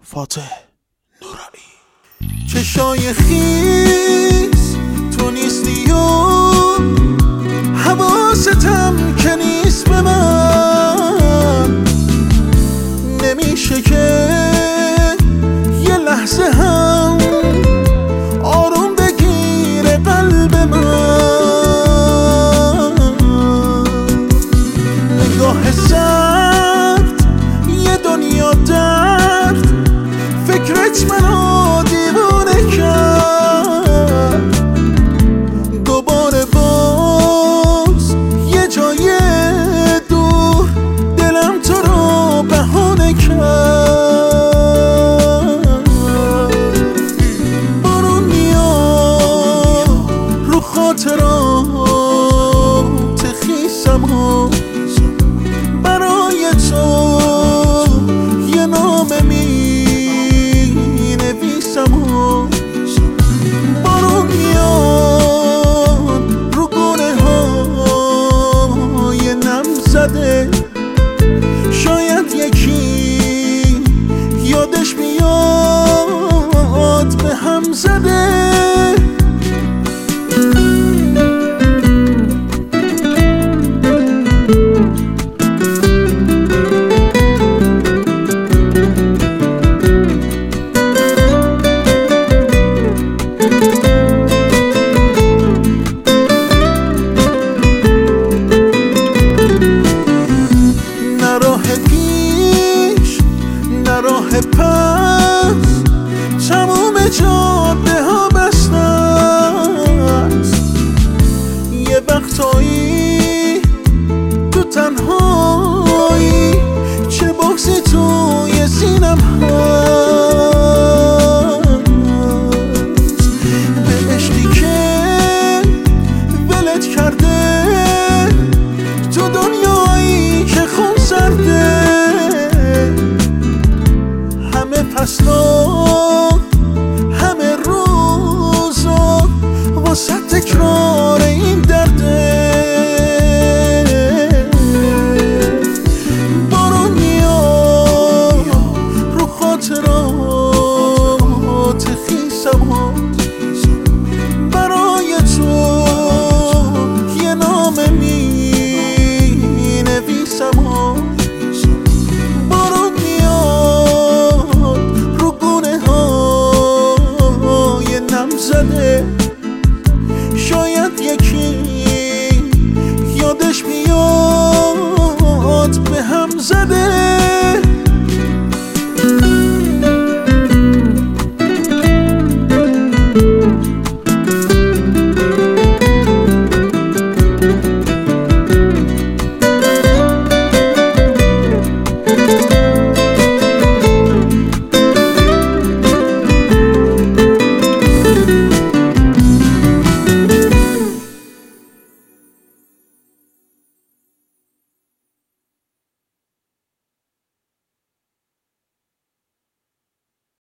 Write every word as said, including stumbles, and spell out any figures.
فاتح نورایی. چشای خیس تو نیستی و حواستم که نیست به من، نمیشه که یه لحظه هم آروم بگیره قلب من. نگاه سرد یه دنیا درد، فکرت منو دیوانه کرد. دوباره باز یه جای دور دلم تو رو بهانه کرد. بارون میاد رو خاطرات خیسم ها، برای تو یه نامه می نویسم ها. بارون میاد رو گونه های نم زده، شاید یکی یادش میاد به هم زده. راه پس تموم جاده ها بسته است، یه وقتایی تو تنهایی چه بغضی توی سینم